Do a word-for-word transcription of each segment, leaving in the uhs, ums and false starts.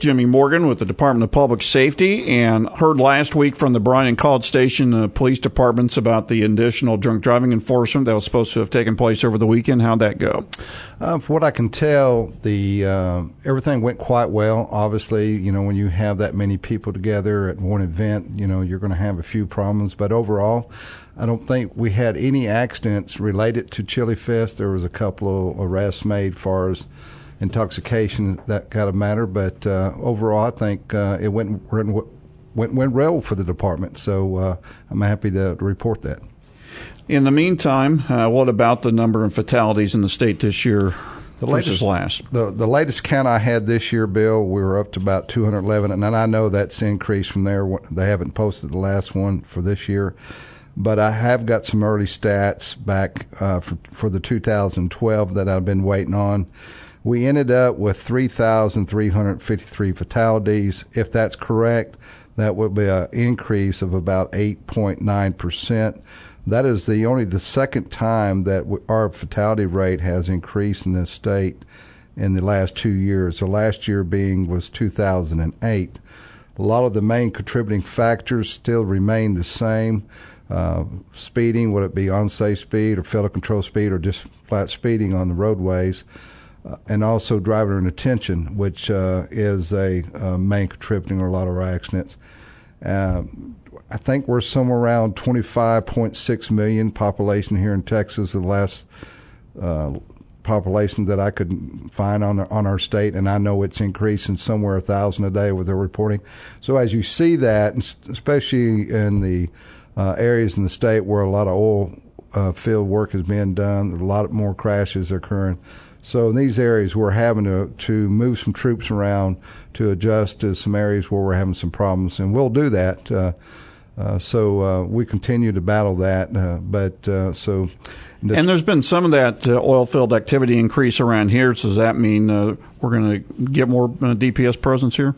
Jimmy Morgan with the Department of Public Safety, and heard last week from the Bryan and College Station uh, police departments about the additional drunk driving enforcement that was supposed to have taken place over the weekend. How'd that go? Uh, from what I can tell, the uh, everything went quite well. Obviously, you know, when you have that many people together at one event, you know, you're going to have a few problems. But overall, I don't think we had any accidents related to Chili Fest. There was a couple of arrests made as far as intoxication, that kind of matter, but uh, overall, I think uh, it went, went went went well for the department. So uh, I'm happy to report that. In the meantime, uh, what about the number of fatalities in the state this year the versus latest, last? The the latest count I had this year, Bill, we were up to about two hundred eleven, and I know that's increased from there. They haven't posted the last one for this year, but I have got some early stats back uh, for for the two thousand twelve that I've been waiting on. We ended up with three thousand three hundred fifty-three fatalities. If that's correct, that would be an increase of about eight point nine percent. That is the only the second time that our fatality rate has increased in this state in the last two years. The last year being was two thousand eight. A lot of the main contributing factors still remain the same. Uh, speeding, would it be unsafe speed or failure to control speed or just flat speeding on the roadways? Uh, and also driver inattention, which uh, is a, a main contributing to a lot of our accidents. Uh, I think we're somewhere around twenty-five point six million population here in Texas, the last uh, population that I could find on on our state, and I know it's increasing somewhere a thousand a day with their reporting. So as you see that, especially in the uh, areas in the state where a lot of oil uh, field work is being done, a lot more crashes are occurring. So in these areas, we're having to, to move some troops around to adjust to some areas where we're having some problems, and we'll do that. Uh, uh, so uh, we continue to battle that. Uh, but uh, so, and there's been some of that uh, oil field activity increase around here. So does that mean uh, we're going to get more uh, D P S presence here?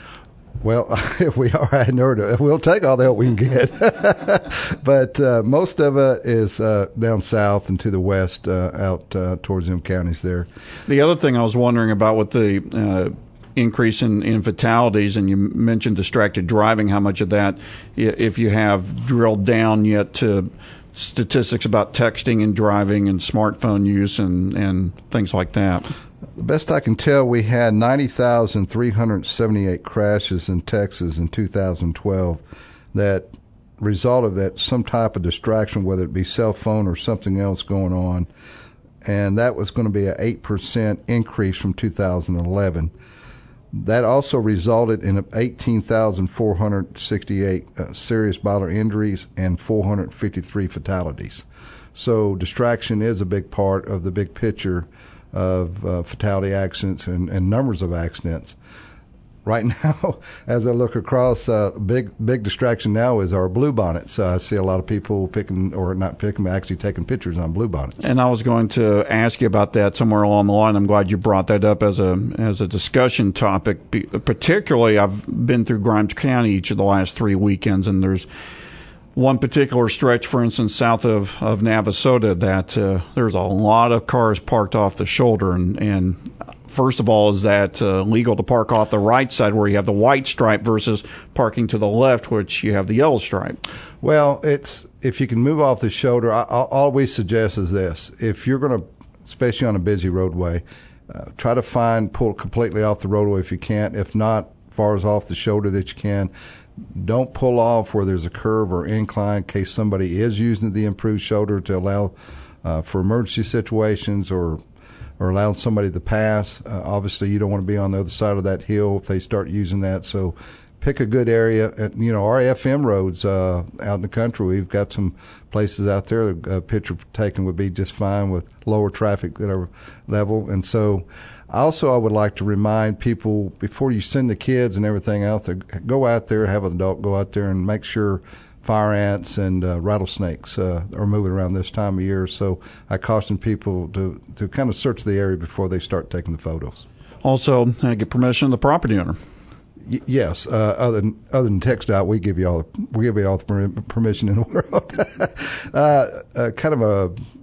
Well, if we are, I know we'll take all the help we can get. But uh, most of it is uh, down south and to the west, uh, out uh, towards them counties there. The other thing I was wondering about with the uh, increase in, in fatalities, and you mentioned distracted driving, how much of that, if you have drilled down yet to statistics about texting and driving and smartphone use and, and things like that. The best I can tell, we had ninety thousand three hundred seventy-eight crashes in Texas in two thousand twelve that resulted that some type of distraction, whether it be cell phone or something else going on, and that was going to be an eight percent increase from two thousand eleven. That also resulted in eighteen thousand four hundred sixty-eight uh, serious bodily injuries and four hundred fifty-three fatalities. So distraction is a big part of the big picture of uh, fatality accidents and, and numbers of accidents. Right now, as I look across, uh, big big distraction now is our bluebonnets. Uh, I see a lot of people picking, or not picking, but actually taking pictures on bluebonnets. And I was going to ask you about that somewhere along the line. I'm glad you brought that up as a as a discussion topic. Particularly, I've been through Grimes County each of the last three weekends, and there's one particular stretch, for instance, south of, of Navasota, that uh, there's a lot of cars parked off the shoulder. And, and first of all, is that uh, legal to park off the right side where you have the white stripe versus parking to the left, which you have the yellow stripe? Well, it's if you can move off the shoulder, I, I always suggest is this. If you're going to, especially on a busy roadway, uh, try to find, pull completely off the roadway if you can't. If not, as far as off the shoulder that you can. Don't pull off where there's a curve or incline in case somebody is using the improved shoulder to allow uh, for emergency situations or or allow somebody to pass. Uh, obviously, you don't want to be on the other side of that hill if they start using that. So pick a good area. Uh, you know, our F M roads uh, out in the country, we've got some places out there a picture taken would be just fine with lower traffic level. And so also I would like to remind people, before you send the kids and everything out there, go out there, have an adult go out there and make sure fire ants and uh, rattlesnakes uh, are moving around this time of year. So I caution people to, to kind of search the area before they start taking the photos. Also, uh, get permission of the property owner. Y- yes. Uh, other than other than text out, we give you all we give you all the permission in the world. uh, uh, kind of a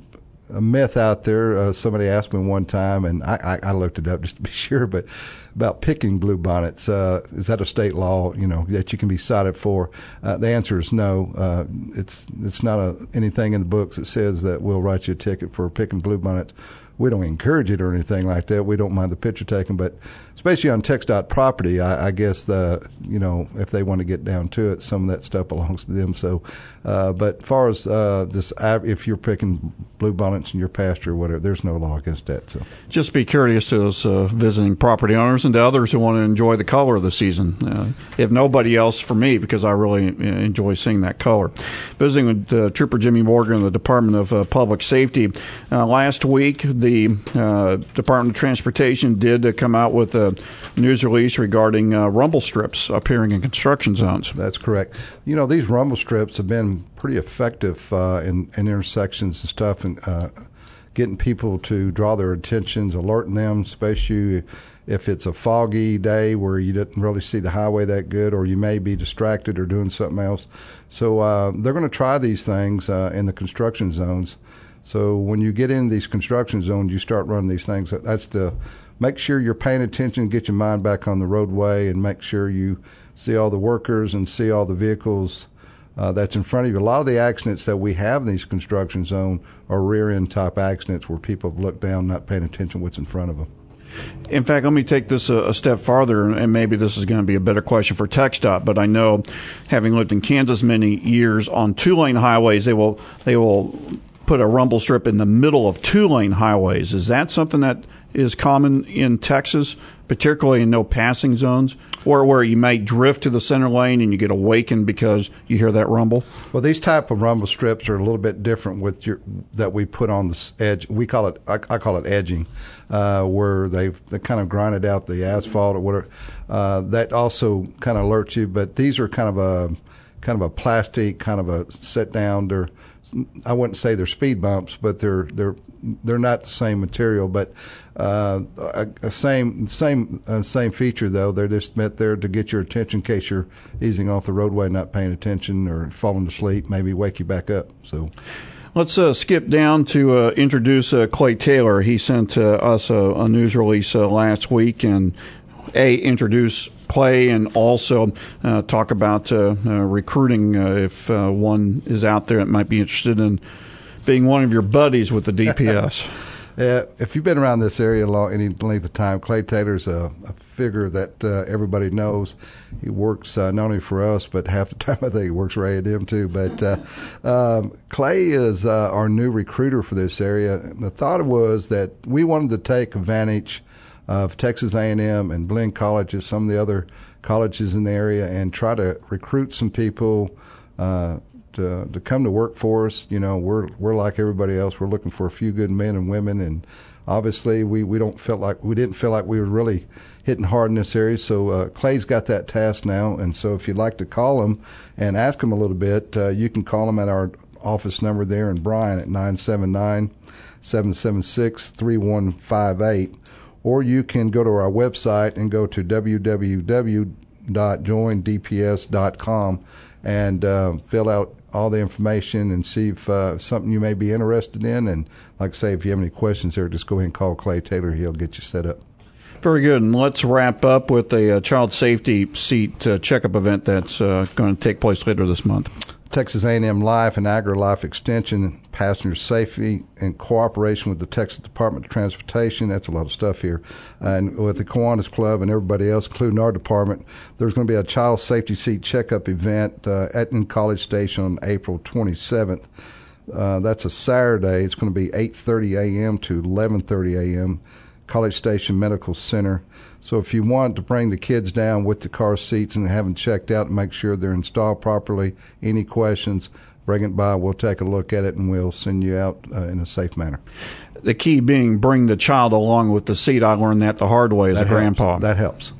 a myth out there. Uh, somebody asked me one time, and I, I, I looked it up just to be sure, but about picking bluebonnets. Uh, is that a state law, you know, that you can be cited for? Uh, the answer is no. Uh, it's it's not a, anything in the books that says that we'll write you a ticket for picking bluebonnets. We don't encourage it or anything like that. We don't mind the picture taking, but especially on TxDOT property, I, I guess the you know if they want to get down to it, some of that stuff belongs to them. So, uh, but as far as uh, this, if you're picking bluebonnets in your pasture or whatever, there's no law against that. So, just be curious to those uh, visiting property owners and to others who want to enjoy the color of the season. Uh, if nobody else, for me, because I really enjoy seeing that color. Visiting with uh, Trooper Jimmy Morgan in the Department of uh, Public Safety uh, last week. The The uh, Department of Transportation did uh, come out with a news release regarding uh, rumble strips appearing in construction zones. That's correct. You know, these rumble strips have been pretty effective uh, in, in intersections and stuff, and uh, getting people to draw their attentions, alerting them, especially if it's a foggy day where you didn't really see the highway that good, or you may be distracted or doing something else. So uh, they're going to try these things uh, in the construction zones. So when you get into these construction zones, you start running these things. That's to make sure you're paying attention, get your mind back on the roadway, and make sure you see all the workers and see all the vehicles uh, that's in front of you. A lot of the accidents that we have in these construction zones are rear-end type accidents where people have looked down, not paying attention to what's in front of them. In fact, let me take this a, a step farther, and maybe this is going to be a better question for TxDOT, but I know, having lived in Kansas many years, on two-lane highways, they will they will put a rumble strip in the middle of two-lane highways. Is that something that is common in Texas, particularly in no passing zones, or where you may drift to the center lane and you get awakened because you hear that rumble? Well, these type of rumble strips are a little bit different with your that we put on the edge. We call it, I, I call it edging, uh, where they've they kind of grinded out the asphalt or whatever. Uh, that also kind of alerts you, but these are kind of a kind of a plastic, kind of a sit down. They're I wouldn't say they're speed bumps, but they're they're they're not the same material, but uh, a, a same same uh, same feature though. They're just meant there to get your attention in case you're easing off the roadway, not paying attention, or falling asleep. Maybe wake you back up. So. Let's uh, skip down to uh, introduce uh, Clay Taylor. He sent uh, us a, a news release uh, last week and a introduce Clay and also uh, talk about uh, uh, recruiting uh, if uh, one is out there that might be interested in being one of your buddies with the D P S. Yeah, if you've been around this area long, any length of time, Clay Taylor's a, a figure that uh, everybody knows. He works uh, not only for us, but half the time I think he works for A and M too. But uh, um, Clay is uh, our new recruiter for this area. And the thought was that we wanted to take advantage of Texas A and M and Blinn Colleges, some of the other colleges in the area, and try to recruit some people uh, to to come to work for us. You know, we're we're like everybody else. We're looking for a few good men and women, and obviously we, we don't feel like we didn't feel like we were really hitting hard in this area. So uh, Clay's got that task now, and so if you'd like to call him and ask him a little bit, uh, you can call him at our office number there in Bryan at nine seven nine, seven seven six, three one five eight. Or you can go to our website and go to w w w dot join d p s dot com and uh, fill out all the information and see if uh, something you may be interested in. And like I say, if you have any questions there, just go ahead and call Clay Taylor. He'll get you set up. Very good. And let's wrap up with a uh, child safety seat uh, checkup event that's uh, going to take place later this month. Texas A and M Life and AgriLife Extension, passenger safety in cooperation with the Texas Department of Transportation. That's a lot of stuff here. And with the Kiwanis Club and everybody else, including our department, there's going to be a child safety seat checkup event uh, at in College Station on April twenty-seventh. Uh, that's a Saturday. It's going to be eight thirty a.m. to eleven thirty a.m. College Station Medical Center. So if you want to bring the kids down with the car seats and have them checked out and make sure they're installed properly, any questions, bring it by. We'll take a look at it and we'll send you out uh, in a safe manner. The key being bring the child along with the seat. I learned that the hard way as that a helps. grandpa. That helps.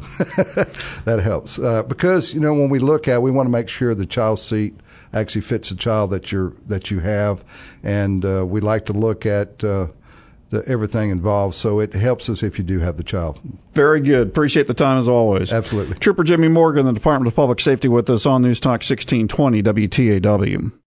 That helps. Uh, because, you know, when we look at, we want to make sure the child seat actually fits the child that you're that you have. And uh, we like to look at uh, the, everything involved, so it helps us if you do have the child. Very good. Appreciate the time as always. Absolutely. Trooper Jimmy Morgan, the Department of Public Safety, with us on News Talk sixteen twenty W T A W.